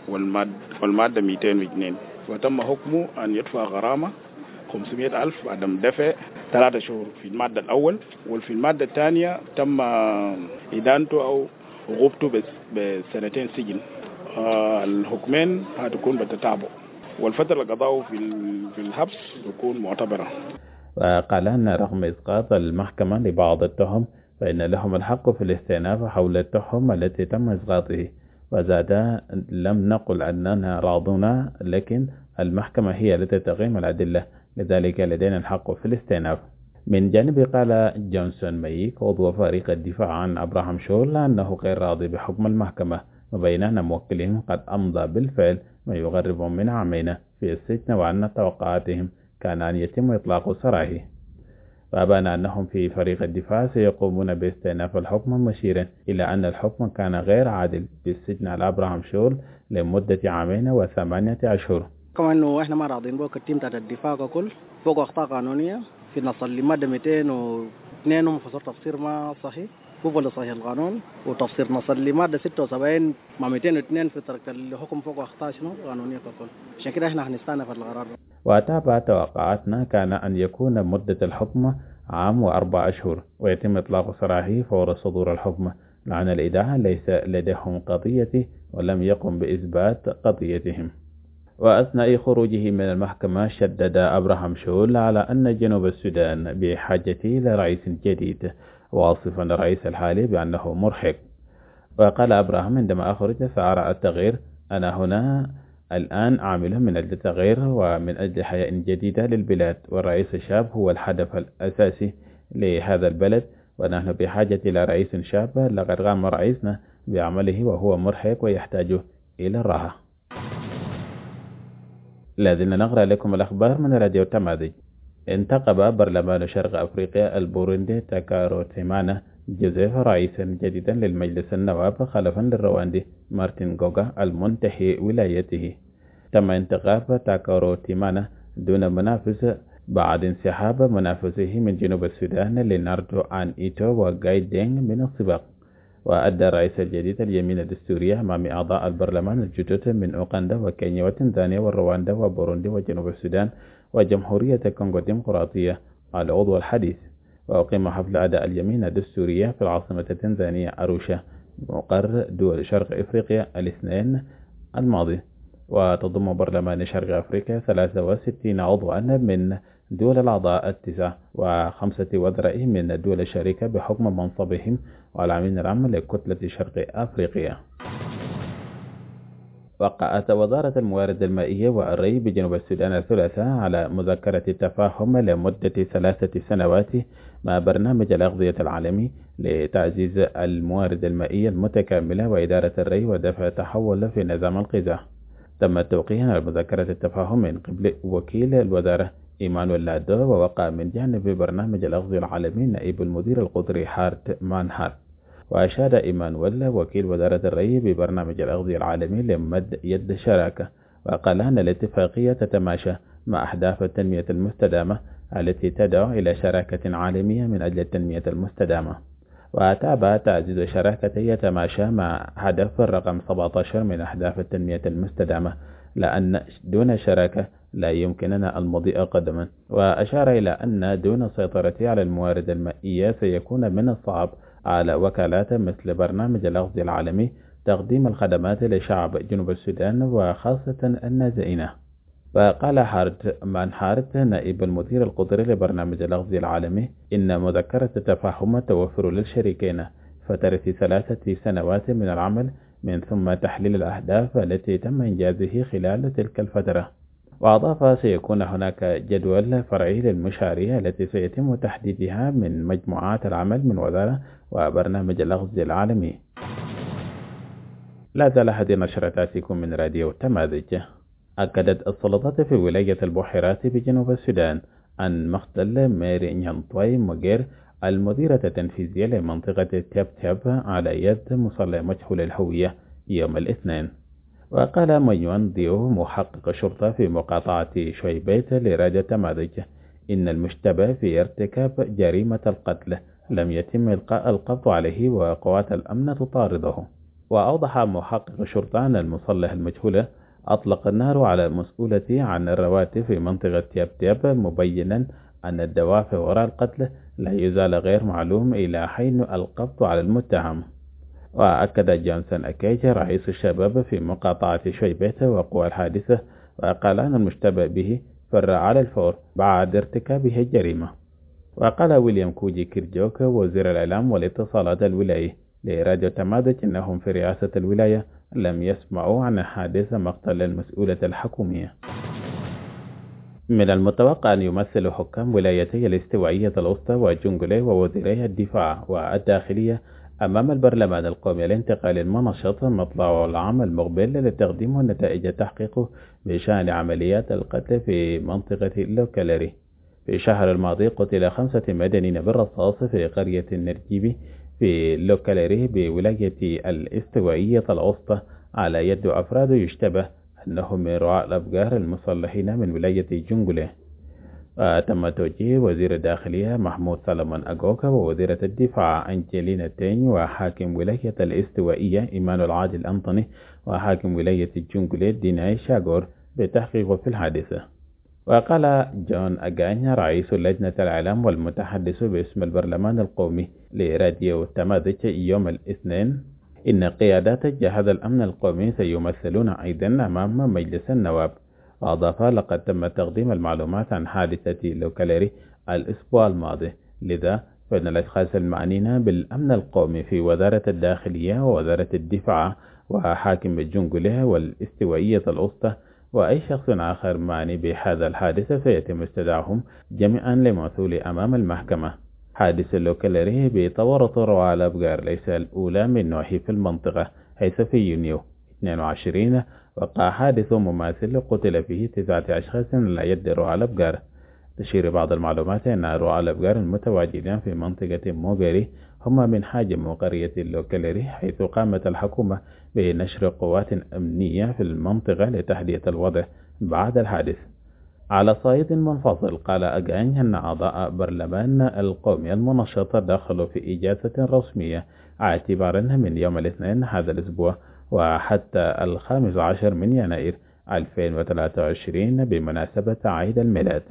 والمادة 202. وتم حكمه أن يدفع غرامة 500,000 بعد دفع 3 شهور في المادة الأول، وفي المادة الثانية تم إدانته أو عقوبته ب2 سجن. الحكمين هتكون بالتتابع، والفترة اللي قضاه في الحبس تكون معتبرة. وقال أن رغم إسقاط المحكمة لبعض التهم فإن لهم الحق في الاستئناف حول التهم التي تم إسقاطه، وزاد لم نقل أننا راضون، لكن المحكمة هي التي تقيم الأدلة، لذلك لدينا الحق في الاستئناف. من جانب قال جونسون ميك عضو فريق الدفاع عن أبراهام شول أنه غير راضي بحكم المحكمة، وبين أن موكلهم قد أمضى بالفعل ما يقرب من عامين في السجن، وأن توقعاتهم كان أن يتم إطلاق سراحه. وأبان أنهم في فريق الدفاع سيقومون باستئناف الحكم، مشيرا إلى أن الحكم كان غير عادل بالسجن على أبراهام شول لمدة 2 و8 أشهر. كما أنه إحنا ما راضين بوك التيم تاع الدفاع ككل فوق أخطاء قانونية في نص المادة 202 ومفسر تفسير ما صحيح قبل صحيح القانون، وتفسير نص المادة 76 مع 202 في ترك الحكم فوق أخطاء شنو قانونية ككل. عشان كده إحنا هنستأنف القرار. وتابع توقعاتنا كان أن يكون مدة الحكم 1 و4 أشهر، ويتم إطلاق سراحه فور صدور الحكم، لأن الإدعاء ليس لديهم قضيته ولم يقم بإثبات قضيتهم. وأثناء خروجه من المحكمة شدد أبراهام شول على أن جنوب السودان بحاجة إلى رئيس جديد، واصفا الرئيس الحالي بأنه مرهق. وقال أبراهام عندما أخرج سأرى التغيير، أنا هنا الآن عامل من أجل التغيير ومن أجل حياة جديدة للبلاد، والرئيس الشاب هو الهدف الأساسي لهذا البلد، ونحن بحاجة إلى رئيس شاب. لقد قام رئيسنا بعمله وهو مرهق ويحتاج إلى الراحة. الذين نقرأ لكم الأخبار من راديو تماذج. انتخب برلمان شرق أفريقيا البوروندي تاكارو تيمانا جوزيف رئيسا جديدا للمجلس النواب خلفا للرواندي مارتن غوغا المنتهي ولايته. تم انتخاب تاكارو تيمانا دون منافس بعد انسحاب منافسه من جنوب السودان ليناردو آن إيتو وغاي دينغ من السباق. وأدى الرئيس الجديد اليمين الدستورية أمام أعضاء البرلمان الجدد من أوغندا وكينيا وتنزانيا والرواندا وبوروندي وجنوب السودان وجمهورية الكونغو الديمقراطية العضو الحديث. وأقيم حفل أداء اليمين الدستورية في العاصمة التنزانية أروشا مقر دول شرق أفريقيا الاثنين الماضي. وتضم برلمان شرق أفريقيا 63 عضوا من دول الأعضاء 9 و5 وزراء من الدول الشريكة بحكم منصبهم والعميد العام لكتلة شرق أفريقيا. وقعت وزارة الموارد المائية والري بجنوب السودان الثلاثاء على مذكرة التفاهم لمدة 3 سنوات مع برنامج الأغذية العالمي لتعزيز الموارد المائية المتكاملة وإدارة الري ودفع تحول في نظام الغذاء. تم التوقيع على مذكرة التفاهم من قبل وكيل الوزارة إيمانويل لادو، ووقع من جانب برنامج الأغذية العالمي نائب المدير القطري هارت مانهارت. وأشاد إيمانويل وكيل وزارة الري ببرنامج الأغذية العالمي لمد يد شراكة، وقال أن الاتفاقية تتماشى مع أهداف التنمية المستدامة التي تدعو إلى شراكة عالمية من أجل التنمية المستدامة. وتابع تعزيز الشراكة يتماشى مع هدف الرقم 17 من أهداف التنمية المستدامة، لأن دون شراكة لا يمكننا المضي قدما. وأشار إلى أن دون السيطرة على الموارد المائية سيكون من الصعب على وكالات مثل برنامج الأغذية العالمي تقديم الخدمات لشعب جنوب السودان وخاصة النازئين. وقال هارت مانهارت نائب المدير القطري لبرنامج الأغذية العالمي إن مذكرة التفاهم توفر للشريكين فترة 3 سنوات من العمل من ثم تحليل الأهداف التي تم إنجازه خلال تلك الفترة. وأضاف سيكون هناك جدول فرعي للمشاريع التي سيتم تحديدها من مجموعات العمل من وزارة وبرنامج الأغذية العالمي. لا زال هذه نشرتاتكم من راديو تماذج. أكدت السلطات في ولاية البحيرات بجنوب السودان أن مقتل ميري نيانطوي موغير المديرة التنفيذية لمنطقة تيب تيب على يد مصلى مجهول الهوية يوم الاثنين. وقال ميوان ديو محقق شرطة في مقاطعة شويبيت لراديو تماذج إن المشتبه في ارتكاب جريمة القتل لم يتم إلقاء القبض عليه وقوات الأمن تطارده. وأوضح محقق شرطة أن المصلح المجهولة أطلق النار على المسؤولة عن الرواتب في منطقة تياب مبينا أن الدوافع وراء القتل لا يزال غير معلوم إلى حين القبض على المتهم. وأكد جونسون أكيج رئيس الشباب في مقاطعة شيبيت وقوى الحادثة، وقال أن المشتبه به فر على الفور بعد ارتكابه الجريمة. وقال ويليام كوجي كيرجوك وزير الإعلام والاتصالات الولاية لراديو تمادج أنهم في رئاسة الولاية لم يسمعوا عن حادث مقتل المسؤولة الحكومية. من المتوقع أن يمثل حكام ولايتي الاستوائية الوسطى وجونغولي ووزيري الدفاع والداخلية أمام البرلمان القومي الانتقالي المنشط مطلع العام المقبل لتقديم نتائج التحقيق بشأن عمليات القتل في منطقة لوكاليري. في الشهر الماضي قتل 5 مدنيين بالرصاص في قرية النرجيبي في لوكاليري بولاية الاستوائية الوسطى على يد أفراد يشتبه أنهم من رعاة الأفجار المسلحين من ولاية جونغولي. وتم توجيه وزير الداخلية محمود سلمان أغوكا ووزيرة الدفاع أنجلينا تين وحاكم ولاية الاستوائية إيمانويل عادل أنطوني وحاكم ولاية جونغولي ديناي شاغور بالتحقيق في الحادثة. وقال جون أغانيا رئيس لجنة الإعلام والمتحدث باسم البرلمان القومي لراديو تمادج يوم الاثنين إن قيادات جهاز الأمن القومي سيمثلون أيضا أمام مجلس النواب. وأضاف لقد تم تقديم المعلومات عن حادثة لوكاليري الأسبوع الماضي، لذا فإن الأشخاص المعنيين بالأمن القومي في وزارة الداخلية ووزارة الدفاع وحاكم الجونغولي والاستوائية الوسطى وأي شخص آخر معني بهذا الحادث سيتم استدعاهم جميعا لمثول أمام المحكمة. حادث لوكاليري بتورط رعاة الأفجار ليس الأولى من نوعه في المنطقة، حيث في يونيو 22 وقع حادث مماثل قتل فيه 9 أشخاص على يد رعاة الأفجار. تشير بعض المعلومات أن رعاة الأفجار المتواجدين في منطقة موغيري هم من حاجم قرية لوكاليري، حيث قامت الحكومة بنشر قوات أمنية في المنطقة لتهدئة الوضع بعد الحادث. على صعيد منفصل قال أغاني أن أعضاء برلمان القومي المنشط دخلوا في إجازة رسمية اعتبارا من يوم الاثنين هذا الأسبوع وحتى 15 من يناير 2023 بمناسبة عيد الميلاد.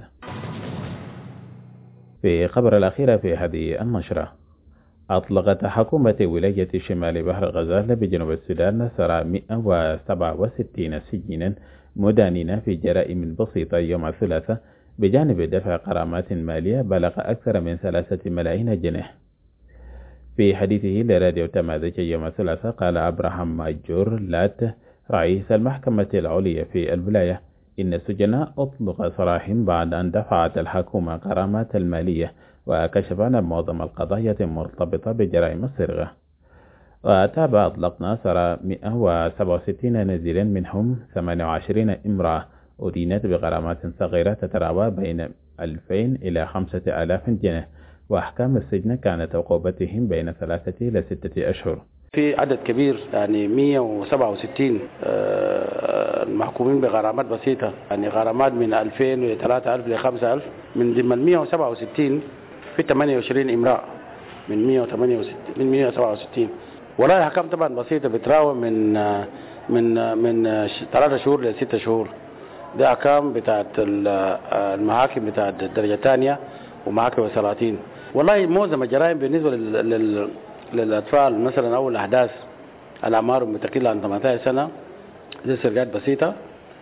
في خبر الأخير في هذه النشرة، أطلقت حكومة ولاية شمال بحر غزال بجنوب السودان سرى 167 سجينا مدانين في جرائم بسيطة يوم الثلاثاء، بجانب دفع غرامات مالية بلغ أكثر من 3 ملايين جنيه. في حديثه لراديو تمادج يوم الثلاثاء قال أبراهام ماجور لات رئيس المحكمة العليا في الولاية إن السجناء أطلق سراحهم بعد أن دفعت الحكومة غرامات المالية وكشف عن معظم القضايا المرتبطة بجرائم السرقة. وتابع أطلقنا سرى 167 نزيلا منهم 28 امرأة أدينت بغرامات صغيرة تتراوح بين 2000 إلى 5000 جنيه، وأحكام السجن كانت عقوبتهم بين 3 إلى 6 أشهر. في عدد كبير يعني 167 المحكومين بغرامات بسيطة، يعني غرامات من 2000 إلى 3000 إلى 5000. من ضمن 167 في 28 امرأة من 167. ولا أحكام طبعا بسيطة بتراوح من 3 شهور ل 6 شهور. ده أحكام بتاعت المحاكم بتاعت الدرجة الثانية ومحاكم السلاطين. والله معظم الجرائم بالنسبة للأطفال مثلا أو الأحداث الأعمار متقلة عن 18 سنة دي سرقات بسيطة،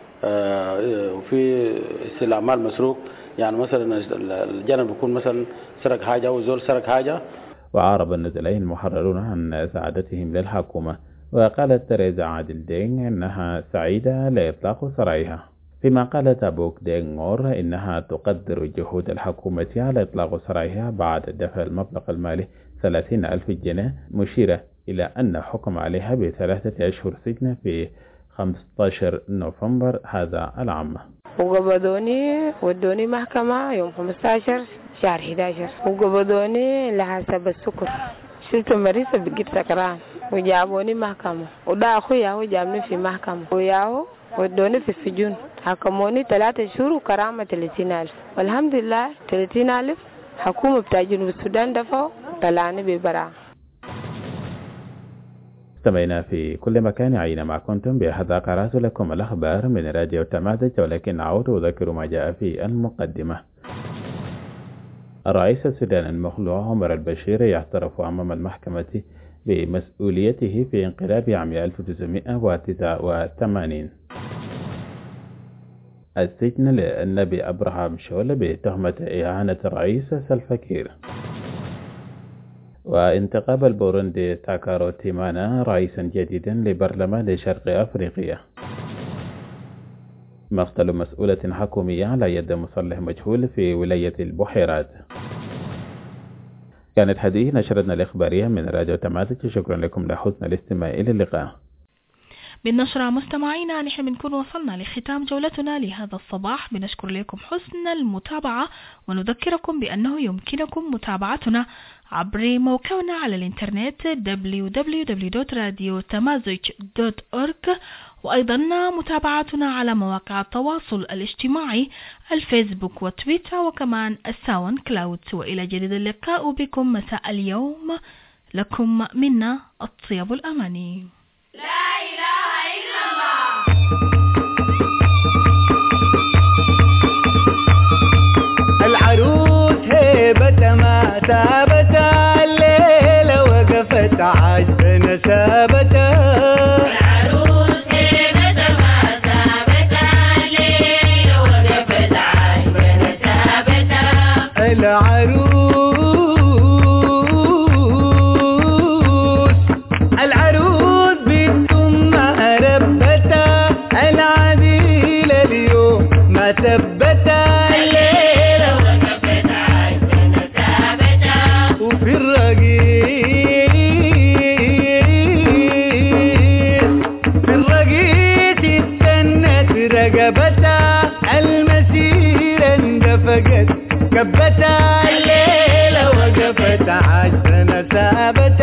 وفي استيلاء مال مسروق، يعني مثلا الجانب بيكون مثلا سرق حاجة أو زول سرق حاجة. وعارب النزلين المحررون عن سعادتهم للحكومة، وقالت تريزا عادل دينغ إنها سعيدة لإطلاق سرايها، فيما قالت أبوك دينغور إنها تقدر جهود الحكومة على إطلاق سرايها بعد دفع المبلغ المالي 30,000 جنيه، مشيرة إلى أن حكم عليها ب3 أشهر سجن في 15 نوفمبر هذا العام. وقبضوني ودوني محكمة يوم 15 شهر 11 وقبضوني لحسب السكر. شلت مريضة بقيت سكران وجابوني محكمة، وده أخويا هو جابني في محكمة وياهو ودوني في السجون. حكموني 3 شهور وكرامة 30,000، والحمد لله 30,000 حكومة بتاع جنوب السودان دفعوا طلعني ببراءة. مستمعينا في كل مكان أينما كنتم، بهذا قرأت لكم الأخبار من راديو تمازج، ولكن أعود أذكر ما جاء في المقدمة. رئيس السودان المخلوع عمر البشير يعترف أمام المحكمة بمسؤوليته في انقلاب عام 1989. السجن للنبي أبراهام شول بتهمة إهانة الرئيس سلفا كير. وانتخاب البوروندي تاكارو تيمانا رئيسا جديدا لبرلمان شرق أفريقيا. مقتل مسؤولة حكومية على يد مصلح مجهول في ولاية البحيرات. كانت هذه نشرتنا الإخبارية من راديو تمازج. شكرا لكم لحسن الاستماع. إلى اللقاء. بالنشرة مستمعينا نحن بنكون وصلنا لختام جولتنا لهذا الصباح. بنشكر لكم حسن المتابعة ونذكركم بأنه يمكنكم متابعتنا عبر موقعنا على الإنترنت www.radiotamazig.org، وأيضا متابعتنا على مواقع التواصل الاجتماعي الفيسبوك وتويتر وكمان الساوند كلاود. وإلى جديد اللقاء بكم مساء اليوم، لكم منا الطيب الأماني. لا إله إلا الله. العروس هيبة ما ثابت الليلة وقفت عجبنا ثابت. العروس هيبة ما ثابت الليلة وقفت عجبنا ثابت. العروس ثبت الليلة وقفت عجبنا ثابت. وفي الرقيس استنت رقبتها المسيرة اندفقت كبتها الليلة وقفت عجبنا ثابت.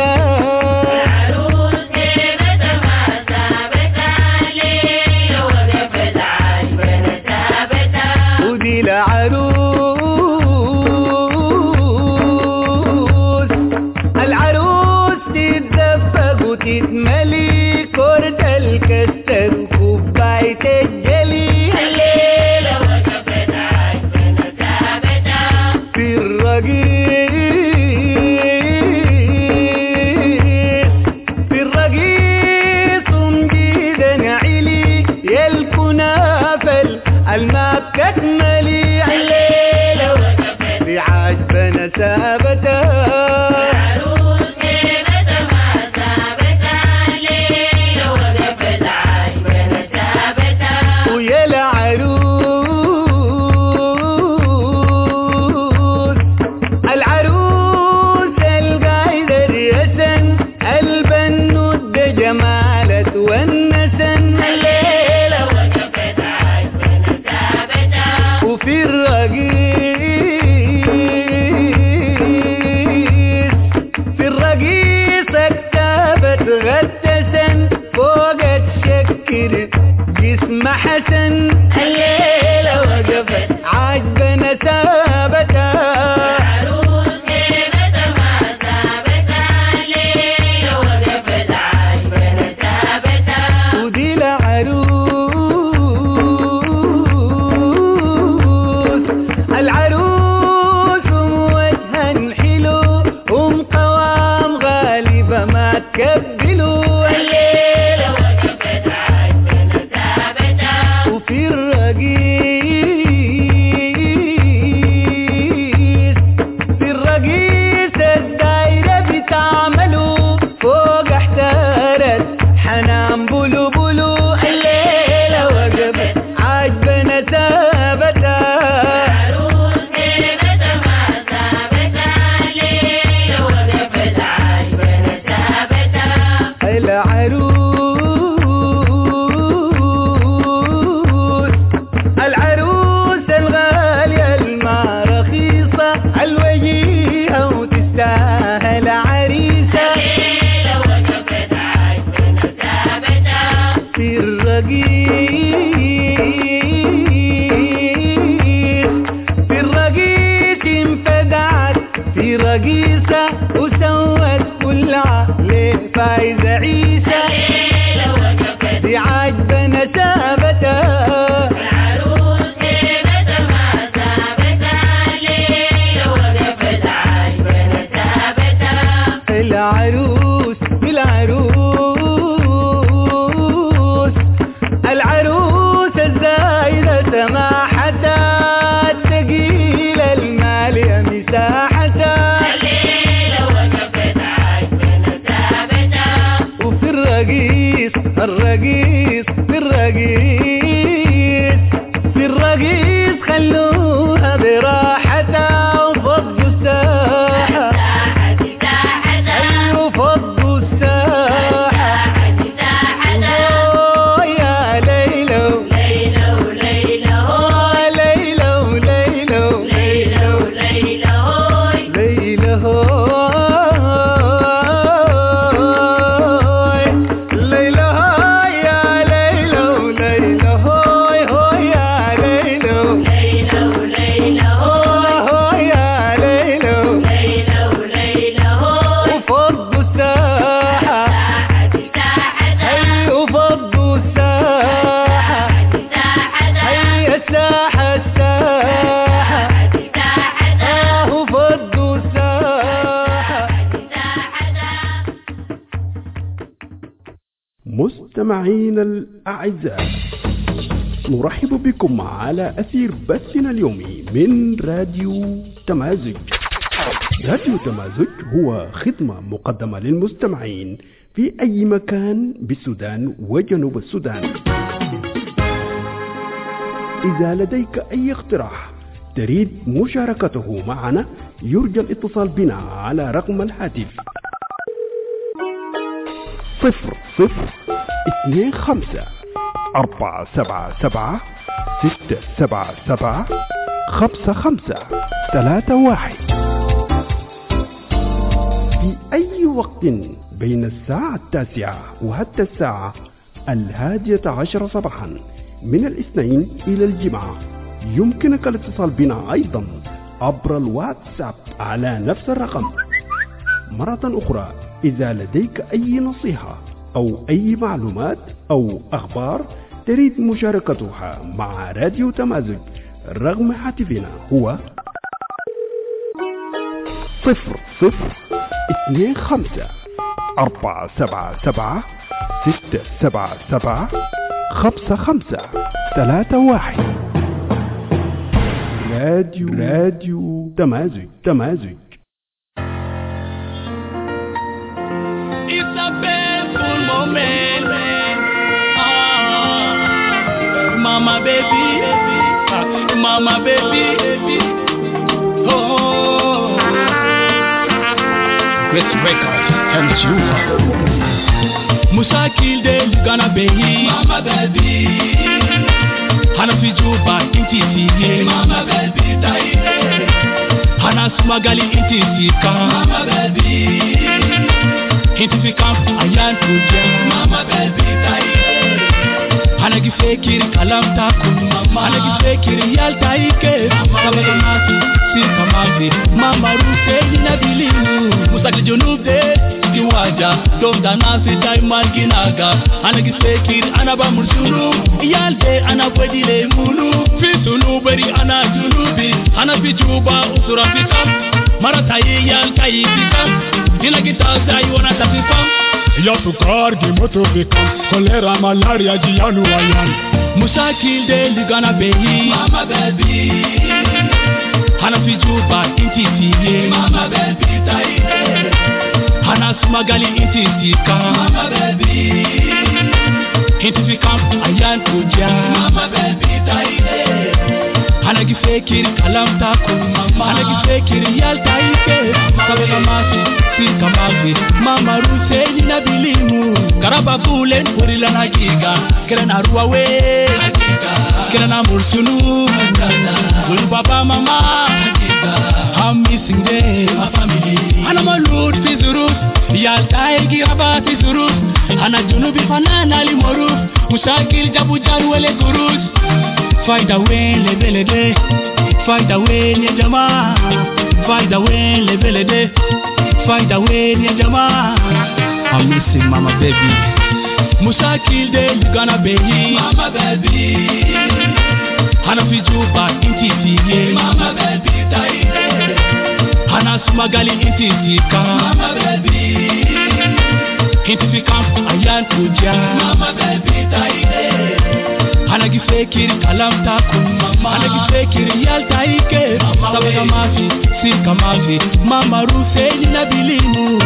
العروس تتدفق وتتملي كرة الكستر وكوباية الجلي الليلة وقفت عجبنا ثابت. في الرقيس ومجيدة نعلي يالكنافل الماء بتكملي الليلة وقفت عجبنا ثابت. العروس هيبة ما ثابت الليلة وقفت عجبنا ثابت. ويا العروس القايدة ريسن البنود جمالت والنسن الليلة وقفت عجبنا ثابت. وفي الرقيس اكتابت غتسن فوق تشكر جسم حسن الليلة وقفت عجبنا ثابت. العروس هيبة ما ثابت الليلة وقفت عجبنا ثابت. ودي العروس وجها حلو ومقوام غالبة ما تكبلوا الليلة وقفت عجبنا ثابت. وفي الرقيس الدايرة بتعملوا فوق احتارت حنان بلو بلو الليلة وقفت عجبنا ثابت. العروس هيبة ما ثابت الليلة وقفت عجبنا ثابت. العروس الغالية الما رخيصة الوجيهة وتستاهل عريسة الليلة وقفت عجبنا ثابت. في الرقيس انفدعت في رقيصة وسوت كل عقل فايزة عيسى سابتها العروس هيبتها ما سابتها الليلة وقفت عاجبنا سابتها العروس العروس الزايدة سماحتها الثقيل المال يا مساحتها الليلة وقفت عاجبنا سابتها وفي الرقيص خلوها براحتها وفضوا الساحة أيوه فضوا الساحة يا ليلو مستمعين الأعزاء، نرحب بكم على أثير بثنا اليومي من راديو تمازج. راديو تمازج هو خدمة مقدمة للمستمعين في أي مكان بالسودان وجنوب السودان. إذا لديك أي اقتراح تريد مشاركته معنا يرجى الاتصال بنا على رقم الهاتف 00-25-477-677-5531 في أي وقت بين الساعة 9 وحتى الساعة 11 صباحا من الاثنين إلى الجمعة. يمكنك الاتصال بنا أيضا عبر الواتساب على نفس الرقم. مرة أخرى، إذا لديك أي نصيحة أو أي معلومات أو أخبار تريد مشاركتها مع راديو تمازج، رقم هاتفنا هو 00-25-477-677-5531. راديو تمازج. It's a painful moment, mama baby, oh. Let's record and you Musakil de Lugana baby, mama baby. Hana fi Juba inti fiye, mama baby taide. Hana Sumagali inti fika, mama baby. Inti fika ayan tuja, mama baby taide. Hana gifekir kalam takun, mama. Hana gifekir yal taike, mama masi sika masi, mama rufe inabilinu. Musakil junubde waja dom danasi daiman ginaga ana gisekir ana ba mursulu yalde ana badile mulu fi sunu bari ana junubi ana fi juba usura fi kam marata yal kai fi kam ila gitaza yona tafifam ya sukar gi moto fi kam kolera malaria jianu wayan musakil de ligana behi mama baby ana fi juba inti fiye mama baby taide Hana Sumagali inti fika, mama baby. Inti fika ayan tuja, mama baby taide. Hana gifekir kalam takun, mama. Hana gifekir yal taike, sabela masi sika masi, mama ruse inabilimu. Karaba kulen kurila na giga, kirana ruwawe, kirana mursunu, kulu papa mama. I'm missing them, my family. Hana malud fi zuruf, yal taigi haba fi zuruf. Hana junubi fanana li moruf, musakil jabu jaru wale gurus. Find a way lebelede, find a way nye jama. Find a way lebelede, find a way nye jama. I'm missing mama baby. Musakil de Lugana ligana behi mama baby hana fi juba inti fiye mama baby taide hana sumagali inti sika mama baby inti fika ayan kuja mama baby taide hana gifekiri kalam takun mama hana gifekiri yal taike sabga mafi sirka mafi mama rufeni na bilimu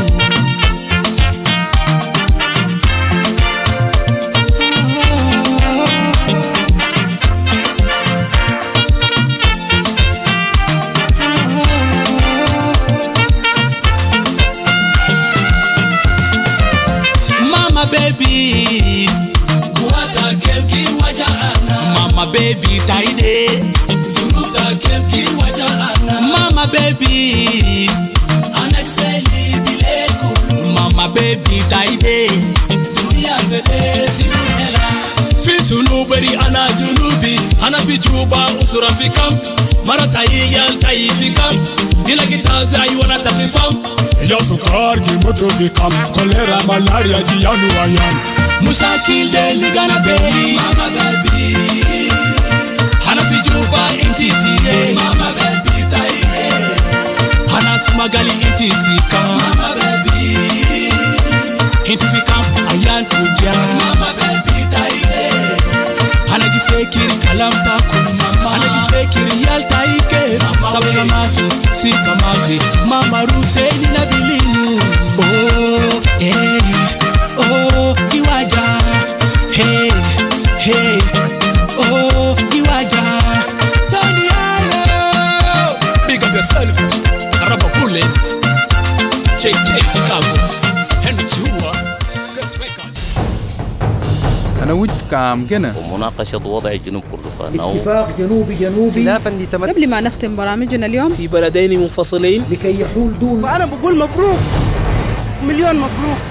baby kuata kemki wajana mama baby taide kuta kemki wajana mama baby anaseli bileku mama baby taide dunia bebe sinela fisunu bari ana junubi ana bijuba usura fikam mara tayiyal tayifikam dila kitazi aywana tafifam ya sukar ki moto fikam kolera malaria jiyanu ayan musakil de ligana behi mama baby hana bijuba inti siye mama baby taide hana sumagali inti sika mama baby inti fikam ayan tuja mama baby taide hana gifekiri kalam takun mama hana gifekiri yal taike sabga mafi sika mafi mama rufeni na bilimu oh hey oh kiwaja hey hey oh kiwaja Daniel big up yourself Araba Bullet JK Chicago Henry Chua أنا ود كام جنا ومناقشة وضع جنوب كردفان اتفاق جنوبي خلافا لتمثل قبل ما نختم برامجنا اليوم في بلدين منفصلين لكي يحول دون فأنا بقول مبروك مليون مبروك